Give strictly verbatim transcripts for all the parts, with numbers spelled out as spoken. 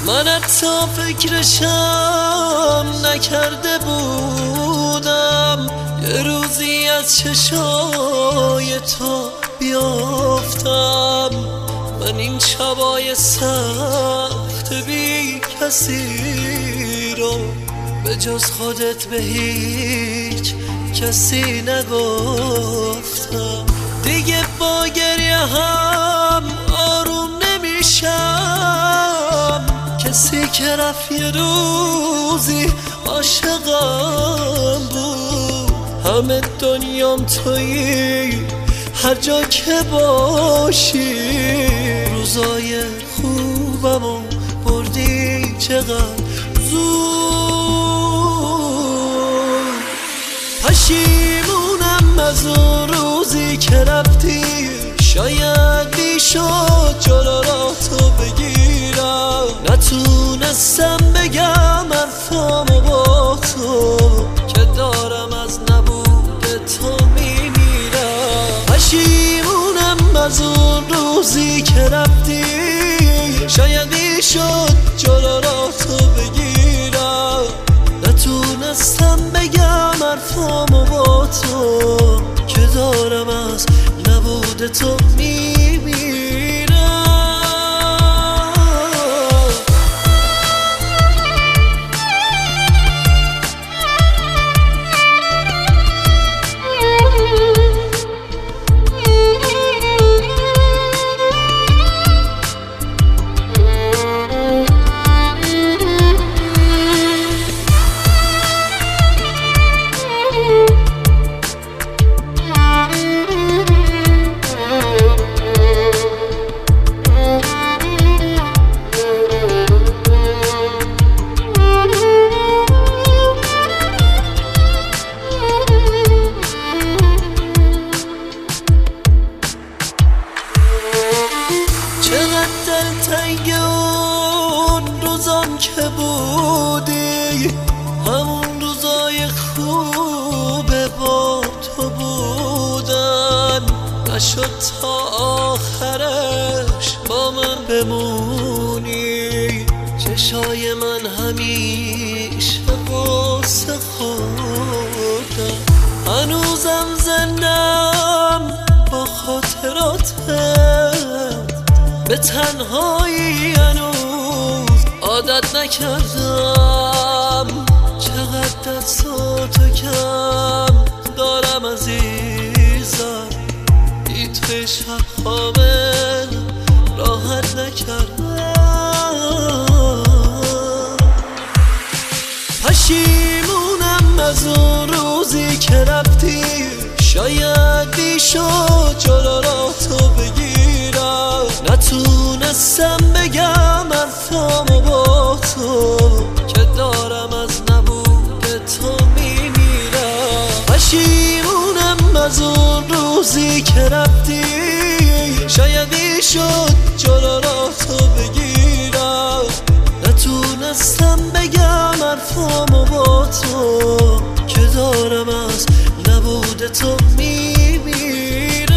من حتی فکرشم نکرده بودم یه روزی از چشای تو بیافتم. من این شبای سخت بی کسی رو به جز خودت به هیچ کسی نگفتم. دیگه با گریه هم آروم نمیشم، کسی که رفت یه روزی عاشقم بود. همه دنیام تویی، هر جا که باشی روزای خوبمو بردی چقدر زود. پشیمونم از اون روزی که رفتی، شاید بیشد جلو را تو بگیرم. نتونستم بگم حرفامو با تو که دارم از نبود تو میمیرم. پشیمونم از اون روزی که رفتی، شاید بیشد جلو را تو بگیرم. نتونستم بگم حرفامو با تو که دارم از نبود تو میمیرم. تنگ اون روزام که بودی، همون روزای خوب با تو بودن. نشد تا آخرش با من بمونی، چشای من همیشه قصه خوردن. هنوزم زندم با خاطراتت، به تنهایی هنوز عادت نکردم. چقدر دستاتو کم دارم عزیزم، بی توی شب خوابه راحت نکردم. پشیمونم از اون روزی که رفتی، شاید بیشد جلو را تو بگیرم. نتونستم بگم حرفامو با تو که دارم از نبود تو میمیرم. پشیمونم از اون روزی که رفتی، شاید بیشد جلو را تو بگیرم. نتونستم بگم حرفامو با تو که دارم از نبود تو میمیرم.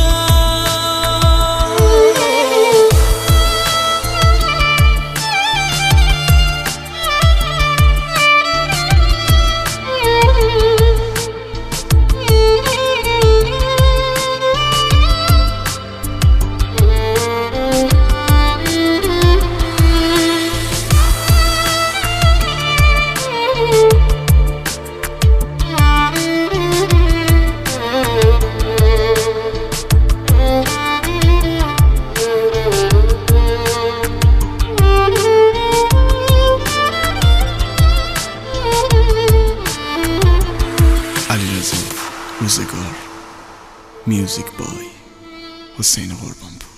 روزگار میوزیک بای حسین قربانپور.